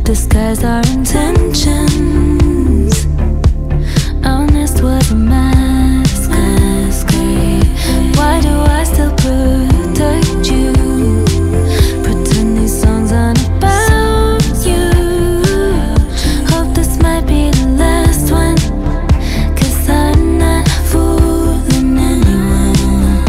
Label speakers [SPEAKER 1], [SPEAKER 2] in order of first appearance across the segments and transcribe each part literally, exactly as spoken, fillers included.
[SPEAKER 1] disguise our intentions. Honest was a mask. Why do I still protect you? Pretend these songs aren't about you. Hope this might be the last one, 'cause I'm not fooling anyone.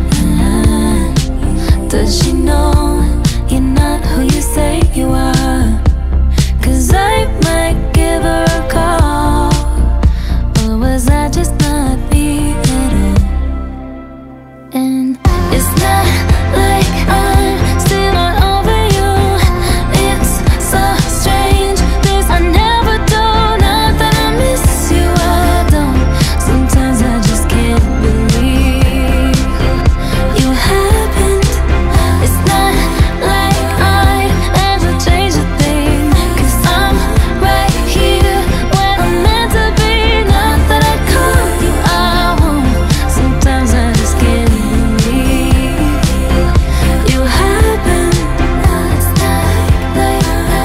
[SPEAKER 1] Does she know you're not who you say you are? 'Cause I might give her a call. Or was I just not me at all? And it's not like I'm still not over you. It's so strange, this I never do. Not that I miss you, I don't. Sometimes I just can't believe you happened. It's not like I'd ever change a thing, 'cause I'm right here where I'm meant to be. Not that I call you, I won't. Sometimes I just can't believe you happened. It's not like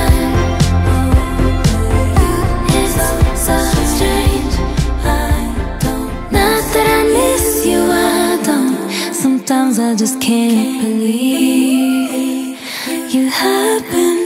[SPEAKER 1] it's so strange, I don't. Not that I miss you, I don't. Sometimes I just can't believe you happen.